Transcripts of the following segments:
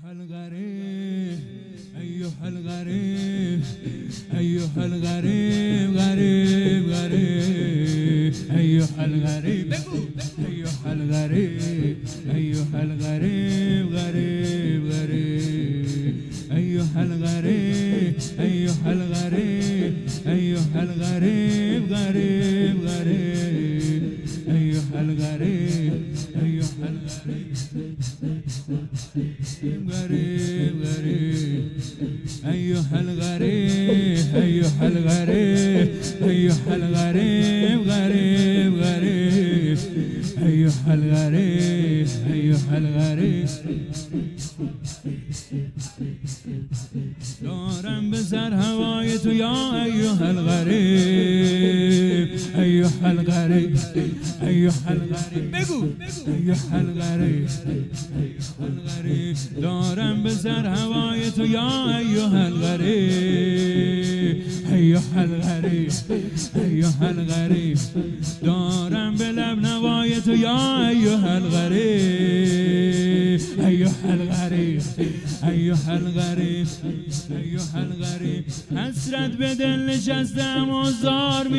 الغريب أيها الغريب أيها الغريب غريب غريب أيها الغريب أيها الغريب أيها الغريب غريب غريب أيها الغريب أيها الغريب أيها الغريب غريب غريب أيها الغريب أيها الغريب غريب غريب أيها الغريب أيها الغريب أيها الغريب غريب غريب أيها الغريب أيها الغريب دارم بسر هوای تو یا أيها الغريب أيها الغريب أيها الغريب بگو أيها الغريب أيها الغريب دارم بسر هوای تو یا أيها الغريب أيها الغريب أيها الغريب دارم به لب نوای تو یا أيها الغريب أيها الغريب أيها الغريب أيها الغريب حسرت به دل نشستم و زار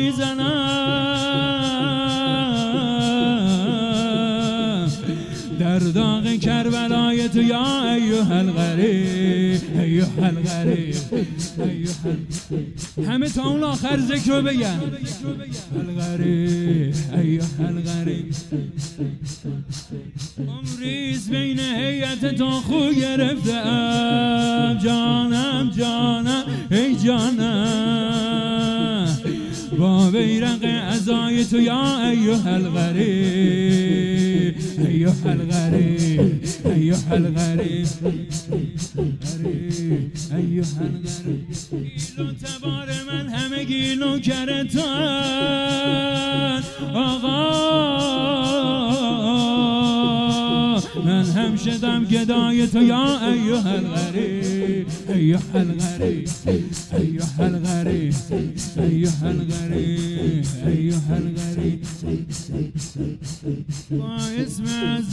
میزنم در داغ کربلای تو یا أيها الغريب أيها الغريب أيها همه تا اون آخر ذکر رو بگن الغريب أيها الغريب عمریست بین هیئت تو خو گرفتم جانم جانم ای جانم با بیرق عزای تو یا أيها الغريب أيها الغريب أيها الغريب أيها الغريب گیلو تبار من همه گیلو کرتان آقا من هم شدم گدای تو یا أيها الغريب أيها الغريب أيها الغريب أيها الغريب أيها الغريب با اسم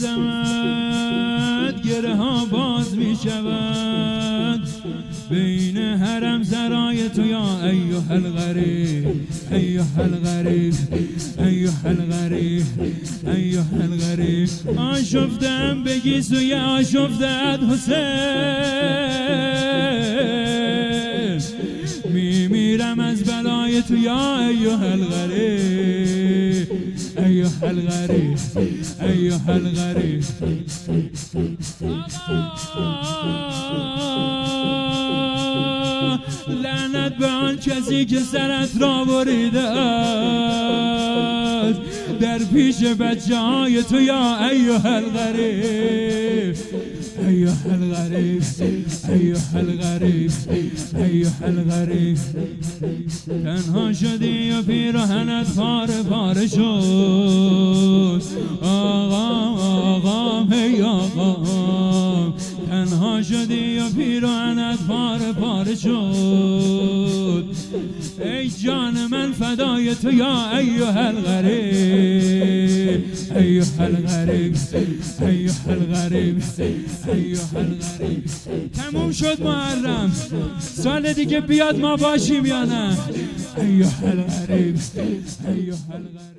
عظمت گره ها باز می شود بین حرم سرای تو یا أيها الغريب أيها الغريب أيها الغريب أيها الغريب آشفتم بگی سوی آشفتت حسین میمیرم از بلای تو یا أيها الغريب أيها الغريب أيها الغريب لعنت به آن کسی که سرت را بریده است در پیش بچه های تو یا أيها الغريب أيها الغريب أيها الغريب أيها الغريب تنها شدی و پیراهنت پاره پاره شد آقام آقام ای آقام تنها شدی و پیراهنت پاره پاره شد ای جان من فدای تو یا أيها الغريب أيها الغريب أيها الغريب أيها الغريب تموم شد محرم سال دیگه بیاد ما باشیم یا نه أيها الغريب أيها الغريب